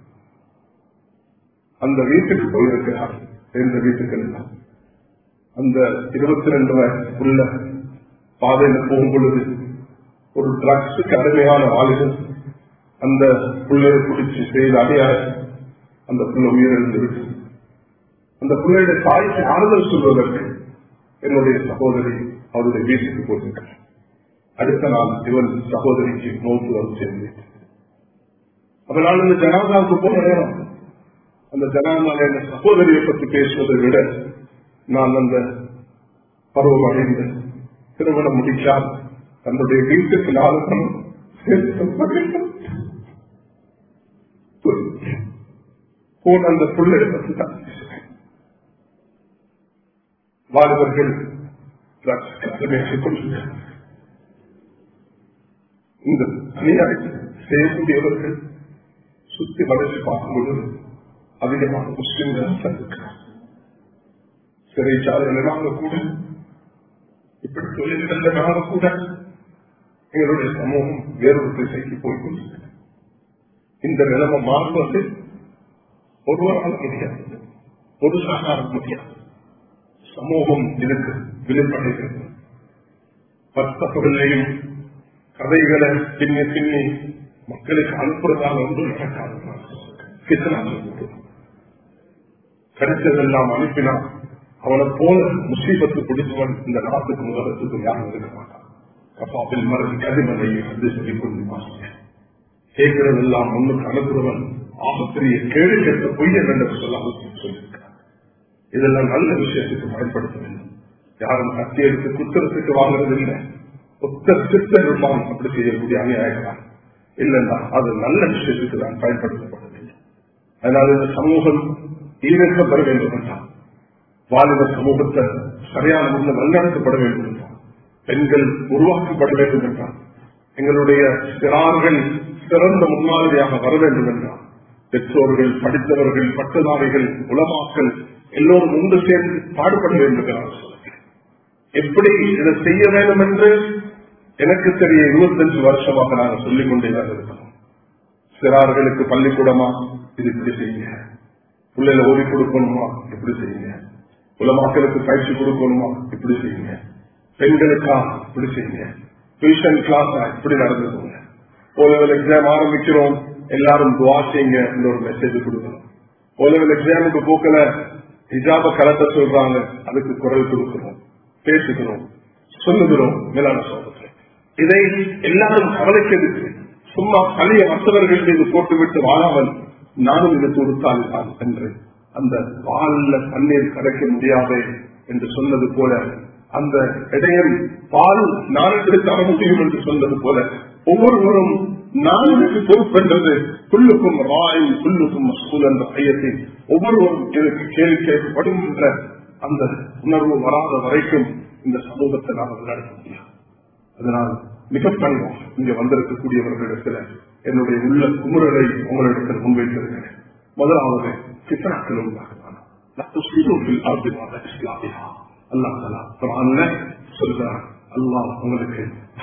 அந்த வீட்டுக்கு போயிருக்கிறார். எந்த வீட்டுக்கு எல்லாம் அந்த 22 வயசுக்குள்ள பாதையில் போகும் பொழுது ஒரு ட்ரக்ஸுக்கு அடிமையான வாலிபன் அந்த பிள்ளையை பிடிச்சி செய்த அடையாள அந்த பிள்ளை உயிரிழந்து விட்டு அந்த பிள்ளையுடைய தாய்க்கு ஆறுதல் சொல்வதற்கு என்னுடைய சகோதரி அவருடைய வீட்டுக்கு போயிருக்கிறார். அடுத்த நாள் இவன் சகோதரிக்கு நோக்கு வந்து சேர்ந்தேன். அதனால் இந்த ஜனாதாவுக்கு போன நேரம் அந்த ஜனாதால என் சகோதரியை பற்றி பேசுவதை விட நான் அந்த பருவம் அடைந்து திருமணம் முடிச்சால் தன்னுடைய வீட்டுக்கு நாளும் போன அந்த பிள்ளையை பற்றி தான் வாலிபர்கள் இந்த அநியாயத்தை செய்யக்கூடியவர்கள் சுத்தி வளர்ச்சி பார்க்கும்போது அதிகமான முஸ்லிம்கள் சந்திக்கிறார். சிறைச்சாலைகளாக கூட இப்படி தொழில்களாக கூட எங்களுடைய சமூகம் வேறொரு திசைக்கு போய்கொண்டிருக்கிறது. இந்த நிலைமை மாறுவது ஒருவரால் முடியாது, ஒரு சாதாரண முடியாது. சமூகம் இதுக்கு விழிப்படைகிறது. பத்தப்பொருளையும் கதைகளை பின்னி பின்னி மக்களுக்கு அனுப்புறதால் ஒன்று நடக்காது. கிடைச்சதெல்லாம் அனுப்பினான். அவனை போல முசீபத்து பிடிச்சவன் இந்த நாட்டுக்கு முதலத்துக்கு யாரும் இருக்க மாட்டான். கபாபில் மருந்து கதிமனை வந்து சொல்லிக் கொண்டு கேட்கிறதெல்லாம் முன்னுக்கு அனுப்புறவன் ஆபத்திரிய கேடு கேட்ட பொய்யன் என்று சொல்லியிருக்கிறார். இதெல்லாம் நல்ல விஷயத்துக்கு பயன்படுத்த வேண்டும். யாரும் கத்தி எடுத்து குற்றத்துக்கு வாங்குறதில்லை. ஒத்த சித்தர் இருப்பான் அப்படி செய்யக்கூடிய அநியாயக்காரன் இல்லைன்னா அது நல்ல விஷயத்துக்கு தான் பயன்படுத்தப்பட வேண்டும். அதனால இந்த சமூகம் ஈரக்கப்பட வேண்டும் என்றால், வாலிப சமூகத்தை சரியான முறையில் வழிநடத்தப்பட வேண்டும் என்றால், பெண்கள் உருவாக்கப்பட வேண்டும் என்றால், எங்களுடைய சிறார்கள் சிறந்த முன்மாதிரியாக வர வேண்டும் என்றால், பெற்றோர்கள், படித்தவர்கள், பட்டதாரிகள், உலமாக்கள் எல்லோரும் ஒன்று சேர்ந்து பாடுபட வேண்டும் என்று சொல்லுங்கள். எப்படி இதை செய்ய வேண்டும் என்று எனக்கு தெரிய 25 வருஷமாக நாங்கள் சொல்லிக் கொண்டேதான் இருக்கிறோம். சிறார்களுக்கு பள்ளிக்கூடமா, இது இப்படி செய்யுங்க. பிள்ளைகளை ஓடி கொடுக்கணுமா, இப்படி செய்யுங்க. உலமாக்களுக்கு பயிற்சி கொடுக்கணுமா, இப்படி செய்யுங்க. பெண்களுக்கா இப்படி செய்யுங்க. டியூஷன் கிளாஸ் இப்படி நடந்துக்கோங்க. ஓலெவல் எக்ஸாம் ஆரம்பிக்கிறோம், எல்லாரும் துவா செய்யுங்க என்ற ஒரு மெசேஜ் கொடுக்கணும். ஓலெவல் எக்ஸாமுக்கு போக்கல ஹிஜாப கலட்ட சொல்றாங்க, அதுக்கு குரல் கொடுக்கணும், பேசுகிறோம், சொல்லுகிறோம். மேலான சோதனை இதை எல்லாரும் கவலைக்கு சும்மா பழைய மற்றவர்கள் மீது போட்டுவிட்டு வாழாமல் நானும் இது கொடுத்தால்தான் என்று அந்த பால்ல தண்ணீர் கரைக்க முடியாது என்று சொன்னது போல, அந்த இடையில் பால் நாளுக்கு தர முடியும் என்று சொன்னது போல, ஒவ்வொருவரும் நாளுக்கு பொறுப்பென்றது புல்லுக்கும் ராய் புல்லுக்கும் மசூல் என்ற ஐயத்தை ஒவ்வொருவரும் இதற்கு கேள்வி கேட்கப்படும் என்ற அந்த உணர்வு வராத வரைக்கும் இந்த சமூகத்தை நாம் நடத்த முடியாது. அதனால் மிக பணிவோம் இங்க வந்திருக்கக்கூடியவர்களிடத்தில் என்னுடைய உள்ள குமுறலை உங்களிடத்தில் முன்வைத்திருக்கிறேன். முதலாவது பித்னாக்கள் உண்டாகுவான். சொல்றார், அல்லாஹ் உங்களுக்கு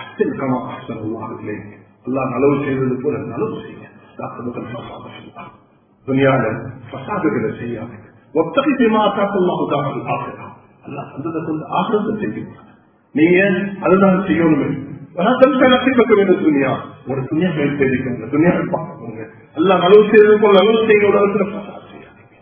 அல்லாஹ் நலவு செய்தது போல நலவு செய்ய துனியால பசாதுகளை செய்யாமல் நீங்க அதுதான் செய்யணும். துனியா ஒரு துணியா மேல் தெரிவிக்கணும், துணியா பார்க்கணும். எல்லாம் நலவு செய்தது போல நலவு செய்ய உலகத்துல பசாது செய்யாதீங்க.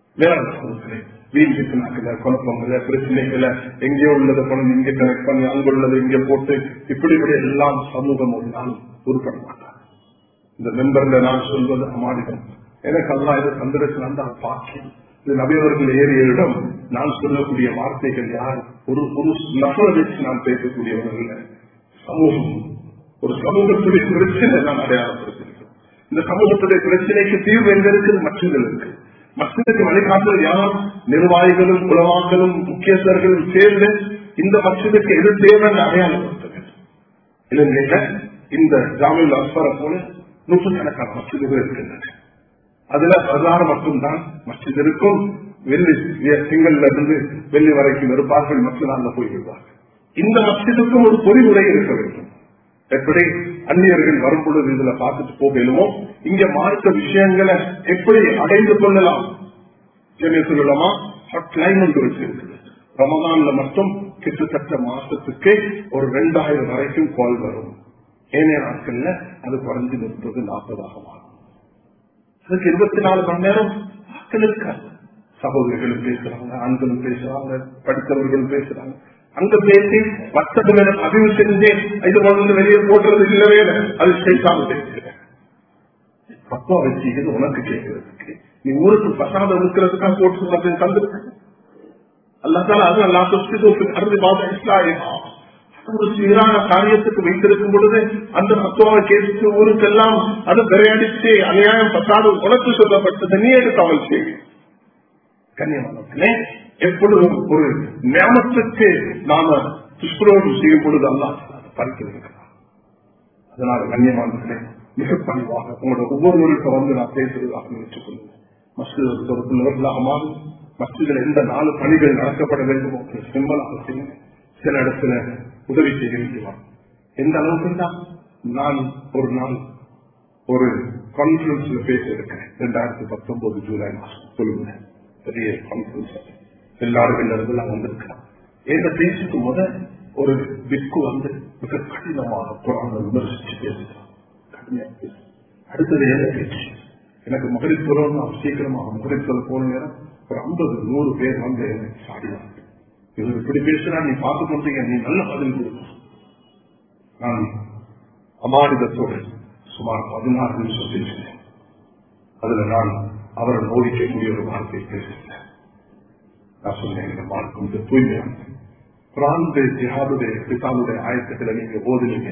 வேற வீண் பித்தனாக்கல, குழப்பங்கள, பிரச்சனைகளை எங்கே உள்ளதை பணம் இங்கே கனெக்ட் பண்ணி அங்குள்ளதை இங்கே போட்டு இப்படி எல்லாம் சமூகம் ஒரு நாள் உருப்பட மாட்டாங்க. இந்த மெம்பர்ல நான் சொல்வது அமானிடம். எனக்கு அல்லா இதை சந்திரத்தில் தான் பாக்கி இது நபியவர்கள் ஏறிய இடம். நான் சொல்லக்கூடிய வார்த்தைகள் யார் ஒரு நபரை வச்சு நான் பேசக்கூடியவர்கள். சமூகம் ஒரு சமூகத்துடைய பிரச்சனை நான் அடையாளப்படுத்திருக்கேன். இந்த சமூகத்துடைய பிரச்சனைக்கு தீர்வு எங்க இருக்குது? மற்றவர்கள் இருக்கு. மஸ்ஜிதுக்கு வழிகாட்டல் யார்? நிர்வாகிகளும் உலமாக்களும் முக்கியஸ்தர்களும் சேர்ந்து இந்த மஸ்ஜிதுக்கு எது தேவை அடையாளப்படுத்த வேண்டும். இலங்கையில இந்த ஜாமில் அஸ்வர போல நூற்றுக்கணக்கான மஸ்ஜிதுகள் இருக்கின்றன. அதுல 16 மட்டும்தான் மஸ்ஜித் இருக்கும். வெள்ளி திங்கள்ல இருந்து வெள்ளி வரைக்கும் இருப்பார்கள், மற்ற நாள்ல போய்விடுவார்கள். இந்த மஸ்ஜிதுக்கும் ஒரு பொறிமுறை இருக்க வேண்டும். எப்படி அந்நியர்கள் வரும் பொழுது இதுல பார்த்துட்டு போகலுமோ, இங்க மார்க்க விஷயங்களை எப்படி அடைந்து கொள்ளலாம் சொல்லலாமா? ஹாட்லைன் ஒன்று வச்சிருக்குது. ரமதான்ல மட்டும் கிட்டத்தட்ட மாசத்துக்கு ஒரு 2000 வரைக்கும் கால் வரும். ஏனைய நாட்கள்ல அது குறைஞ்சு 30-40 ஆகும். அதுக்கு 24 மணி நேரம் ஆட்கள் இருக்காது. சகோதரிகளும் பேசுறாங்க, ஆண்களும் பேசுறாங்க, படித்தவர்களும் பேசுறாங்க. அங்க பேசி மற்றது மேல பதிவு செஞ்சேன் இது வந்து வெளியே போடுறது இல்லவே அது செய்யாம பேசுகிறேன். பப்பா வச்சுக்கிறது உனக்கு கேட்கறதுக்கு, நீ ஊருக்கு பசாத இருக்கிறதுக்காக போட்டு தந்துருக்கு. அல்லாத்தால அது அல்லா அறுதி பாத இஸ்லாமா ஒரு சீரான காரியத்துக்கு வைத்திருக்கும் பொழுது அந்த மத்துவாவை கேட்டு ஊருக்கெல்லாம் அது விரையடித்து அநியாயம் பசாத உனக்கு சொல்லப்பட்டது நீ எடுத்து அவள் செய்வி. கண்ணியமானே, எப்பொழுதும் ஒரு ஞானத்துக்கு நாம துஷ்பிரயோகம் செய்யும் பொழுது அல்லாஹ் பறித்திருக்கிறார். அதனால கண்ணியமானே, மிக பணிவாக உங்களோட ஒவ்வொருவருக்கும் வந்து நான் பேசுவதாக நினைச்சுக் கொள்ளுங்க. மஸ்ஜித் பொறுப்புள்ளவர்களாக மாறும். மஸ்ஜிதில் எந்த 4 பணிகள் நடக்கப்பட வேண்டுமோ சிம்பலாக செய்யுங்க. சில இடத்துல உதவி செய்ய வேண்டுமா? எந்த அளவுக்கு தான் நான் ஒரு நாள் ஒரு கான்பரன்ஸ்ல பேச இருக்கிறேன். 2019 ஜூலை மாசம் சொல்லுங்க, பெரிய கான்பரன்ஸ் எல்லாரும் இருந்தெல்லாம் வந்திருக்கலாம். எந்த பேச்சுக்கு முதல் ஒரு விற்கு வந்து மிக கடினமாக குரானை விமர்சிச்சு பேசுகிறான். கடுமையாக பேசு. அடுத்தது என்ன பேச்சு? எனக்கு மகளிர் நான் சீக்கிரமாக மகளிர் போன நேரம் ஒரு 50-100 பேர் வந்து எனக்கு சாடினாங்க. இவர் இப்படி பேசுறா, நீ பார்த்து கொண்டீங்க, நீ நல்ல பதில் கொடுக்கணும். நான் அமானிதத்தோடு சுமார் 16 நிமிஷம் பேசினேன். அதுல நான் அவரை நோடிக்கக்கூடிய ஒரு வார்த்தையை பேசினேன். நான் சொன்னேன், இந்த மார்க்கம் தூய்மையானது. குர்ஆனுடைய ஜிஹாதுடைய கிதாபுடைய ஆயத்துக்களை நீங்க ஓதுனீங்க.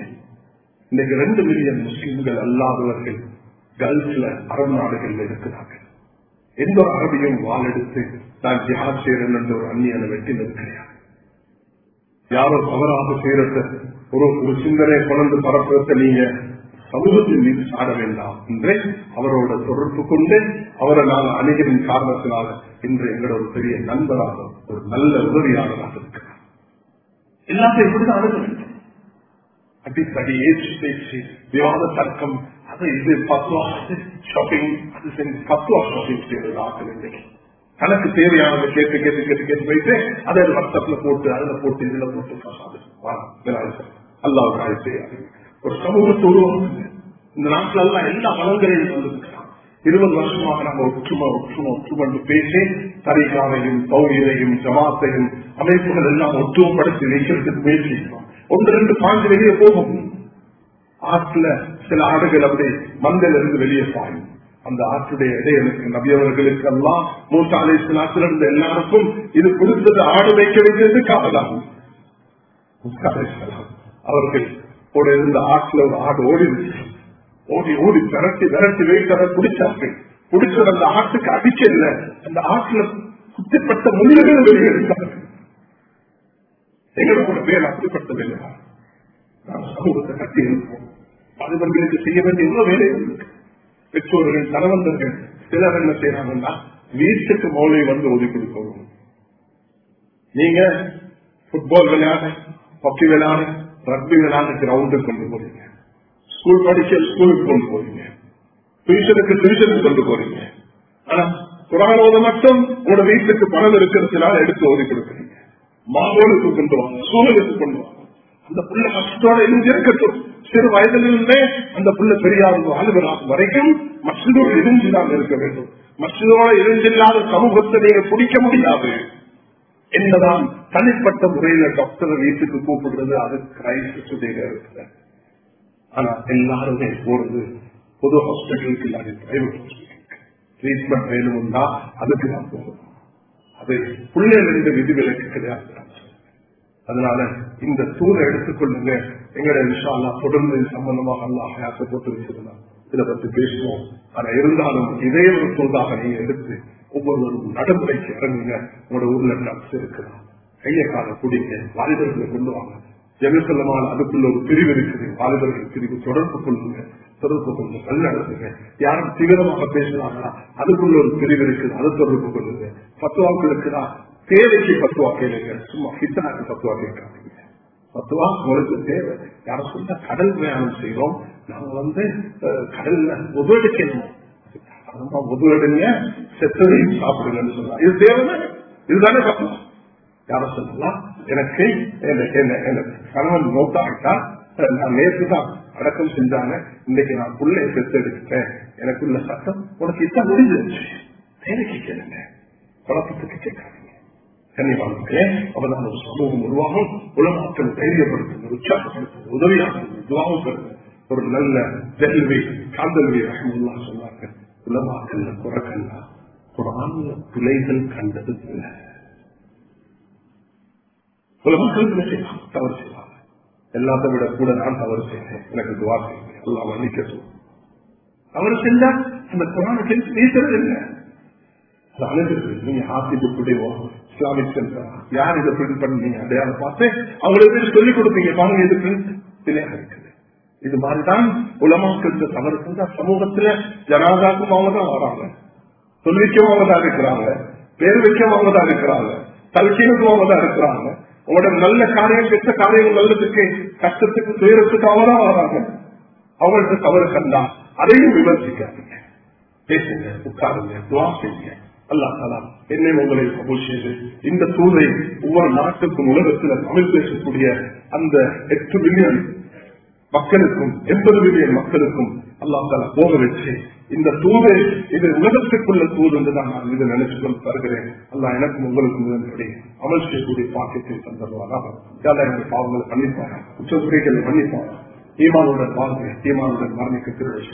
இன்னைக்கு 2 மில்லியன் முஸ்லிம்கள் அல்லாதவர்கள் கல்ஃப்ல அரபு நாடுகள்ல இருக்கிறார்கள். எந்த ஒரு அரபியும் வாள் எடுத்து நான் ஜிஹாத் செய்யறேன் என்ற ஒரு அந்நியனை வெட்டினது கிடையாது. யாரோ தவறாக செய்யறத ஒரு சிந்தனை கொண்டு பரப்புறத நீங்க சமூகத்தின் மீது சாட வேண்டாம் என்று அவரோட தொடர்பு கொண்டு அவரை நாங்கள் அணுகின் காரணத்தினால இன்று எங்களோட ஒரு பெரிய நண்பராக ஒரு நல்ல உதவியாளராக இருக்கிறார். எல்லாத்தையும் எப்படிதான் அணுக வேண்டும். அடிக்கடி ஏற்று பேச்சு விவாத தர்க்கம் அது இது பத்துவா ஷாப்பிங் அது செஞ்சு பத்துவா ஷாப்பிங் செய்யறது ஆக்கள் இன்றைக்கு தனக்கு தேவையானதை கேட்டு கேட்டு கேட்டு கேட்டு போயிட்டு அதை வாட்ஸ்அப்ல போட்டு அதுல போட்டு இதுல போட்டு அல்லாஹ் செய்யாது. ஒரு சமூகத்தை உருவாக்குங்க. இந்த நாட்டில் எல்லாம் எல்லா வளங்களையும் வந்திருக்கிறான். 20 வருஷமாக நாங்கள் ஒற்றுமை பேசி தரிகாவையும் தௌஹீதையும் ஜமாத்தையும் அமைப்புகள் எல்லாம் ஒற்றுமைப்படுத்தி வைக்கிறதுக்கு முயற்சிக்கிறோம். 1-2 பாஞ்சு வெளியே போகும். ஆற்றுல சில ஆடுகள் அப்படி மந்தையில இருந்து வெளியே பாயும். அந்த ஆற்றுடைய இடையலுக்கு நபியவர்களுக்கு எல்லாம் மூசா அலைஹிஸ்ஸலாத்துல இருந்த எல்லாருக்கும் இது கொடுத்தது ஆடு வைக்க வேண்டியது காவலாகும். அவர்கள் கூட இருந்த ஆற்றுல ஒரு ஆடு ஓடி ஓடி விரட்டி வைத்ததை குடிச்சார்கள். குடிச்சது அந்த ஆட்டுக்கு அடிக்க இல்லை, அந்த ஆற்றுல குத்திப்பட்ட முனிவர்கள் வெளியே இருந்தார்கள். எங்களோட பேர் அப்படிப்பட்டதில்லை. நாம் சமூகத்தை கட்டி இருப்போம். வாலிபர்களுக்கு செய்ய வேண்டிய எவ்வளவு வேலை இருக்கு. பெற்றோர்கள் தனவந்தர்கள் சிலர் என்ன செய்யறாங்கன்னா வீட்டுக்கு மௌலை வந்து ஓதி கொடுக்கணும். நீங்க புட்பால் விளையாட, ஹாக்கி விளையாட, ரக்பி விளையாட கிரவுண்டுக்கு கொண்டு போறீங்க, ஸ்கூல் படிக்க ஸ்கூலுக்கு கொண்டு போறீங்க, டியூஷனுக்கு கொண்டு போறீங்க. ஆனா குர்ஆன் ஓத மட்டும் உங்களோட வீட்டுக்கு பணம் இருக்கிறதுனால எடுத்து ஓதி கொடுக்குறீங்க. மாவோலுக்கு கொண்டு வாங்க, சூழலுக்கு கொண்டு வாங்க. அந்த புள்ள கஷ்டத்தோட இருந்திருக்கட்டும். சிறு வயதிலிருந்தே அந்த புள்ள பெரியாரும் வாலிபராகும் வரைக்கும் மஸ்ஜிதோடு இணைஞ்சுதான் இருக்க வேண்டும். மஸ்ஜிதோட இணைஞ்சில்லாத சமூகத்தை நீங்க பிடிக்க முடியாது. என்னதான் தனிப்பட்ட முறையில டாக்டரை வீட்டுக்கு கூப்பிடுறது அது கிரைசிஸ் இருக்குது. ஆனா எல்லாருமே போறது பொது ஹாஸ்பிட்டலுக்கு இல்லாத பிரைவேட் ஹாஸ்பிட்டலுக்கு ட்ரீட்மெண்ட் வேணும்னா அதுக்கு தான் போகணும். அது பிள்ளைகளின் விதிவிலக்கு கிடையாது. அதனால இந்த தூரை எடுத்துக்கொள்ளுங்க. எங்களுடைய இன்ஷா அல்லாஹ் தொடர்ந்து சம்பந்தமாக அல்லாஹ் ஹயாத்தை போட்டு வச்சிருந்தார். இதை பற்றி பேசுவோம். ஆனா இருந்தாலும் இதே ஒரு தூதாக நீங்க எடுத்து ஒவ்வொருவரும் நடைமுறைக்கு இறங்குங்க. உங்களோட ஊர்ல ட்ரக்ஸ் இருக்கிறான், கைய கால குடிங்க, வாலிபர்களை கொண்டு வாங்க. ஜெகசல்லமான அதுக்குள்ள ஒரு பிரிவு இருக்குது, வாலிபர்கள் பிரிவு. தொடர்பு கொள்ளுங்க, நல்ல யாரும் தீவிரமாக பேசுறாங்களா அதுக்குள்ள ஒரு பிரிவு இருக்குது, அதை தொடர்பு கொள்ளுங்க. பத்துவாக்களுக்கு தான் தேவைக்கு பத்துவா கேளுங்க, சும்மா ஹித்தனாக்கு பத்துவா கேட்காதீங்க. பத்துவா உங்களுக்கு தேவை. யாரும் சொன்னா கடல் பிரயாணம் செய்யறோம், நாங்க கடல்ல முதலெடுக்கணும், முதலெடுங்க, செத்ததையும் சாப்பிடுங்கன்னு சொல்லலாம். இது தேவைதானே? இதுதானே பத்துவா. யாரும் சொல்லலாம் எனக்கு கணவன் நோட்டாகிட்டா நான் நேற்றுதான் அடக்கம் செஞ்சாங்க, இன்னைக்கு நான் புள்ளைய செத்து எடுத்துட்டேன், எனக்குள்ள சட்டம் உனக்கு இதான் முடிஞ்சிருச்சு, தேவைக்கு கேளுங்க, குழப்பத்துக்கு கேட்காதீங்க. கண்ணியமானே அவதான் ஒரு சமூகம் உருவாகும். உலமாக்கள் தைரியப்படுத்துங்க, உற்சாகப்படுத்துங்க, உதவியாக துவாவும் பெறுங்க. ஒரு நல்ல ஜெல்வி காந்தல்வி ரஹ்மத்துல்லா சொன்னாங்க, உலமாக்கல் குறக்கல்லா குர்ஆன்ல துளைகள் கண்டது இல்லை. உலமாக்கள் தவறு செய்வாங்க, எல்லாத்தை விட கூட நான் தவறு செய்வேன், எனக்கு துவா செய்வேன், எல்லாம் மன்னிக்கட்டும். தவறு செஞ்சா அந்த குர்ஆனை பேசுறது இல்லை. நீங்க ஹாசிபுடைய இஸ்லாமிக் சென்டர் யார் இதை பிரிண்ட் பண்ணீங்க அடையாளம் பார்த்து அவங்களுக்கு சொல்லிக் கொடுப்பீங்க, பாருங்க இது பிரிண்ட் தெரியாது இருக்குது. இது மாதிரிதான் உலமாக்கள் தவறு செஞ்சா சமூகத்துல ஜனாதாக்கும் அவங்கதான் வராங்க, சொல்லிக்கவும் அவங்கதான் இருக்கிறாங்க, பேர் வைக்கவும் அவங்கதான் இருக்கிறாங்க, தல்கீனுக்கும் அவங்கதான் இருக்கிறாங்க. உங்களோட நல்ல காரியம் பெற்ற காரியம் நல்லதுக்கு கஷ்டத்துக்கு துயரத்துக்கு அவங்கதான் வராங்க. அவங்கள்ட்ட தவறு கண்டா அதையும் விமர்சிக்காதீங்க, பேசுங்க, உட்காருங்க, துவா செய்யுங்க. அல்லாஹ் தஆலா என்னை உங்களை கபூல் செய்து இந்த தூதை ஒவ்வொரு நாட்டுக்கும் உலகத்தில் தமிழ் பேசக்கூடிய அந்த 8 பில்லியன் மக்களுக்கும் 80 பில்லியன் மக்களுக்கும் அல்லாஹ் தஆலா போக வச்சு இந்த தூதை இது உலகத்துக்குள்ள தூது என்று தான் நான் இதை நினைச்சு கொண்டு தருகிறேன். அல்லாஹ் எனக்கும் உங்களுக்கும் இதன்படி அமல் செய்யக்கூடிய பாக்கியத்தை தந்தருவாரா. என்னுடைய பாவங்களை மன்னிப்பாங்க, குற்றக்குறைகளை மன்னிப்பாங்க. ஈமானுடன் வாழ்ந்து ஈமானுடன் மரணிக்க திருவிழா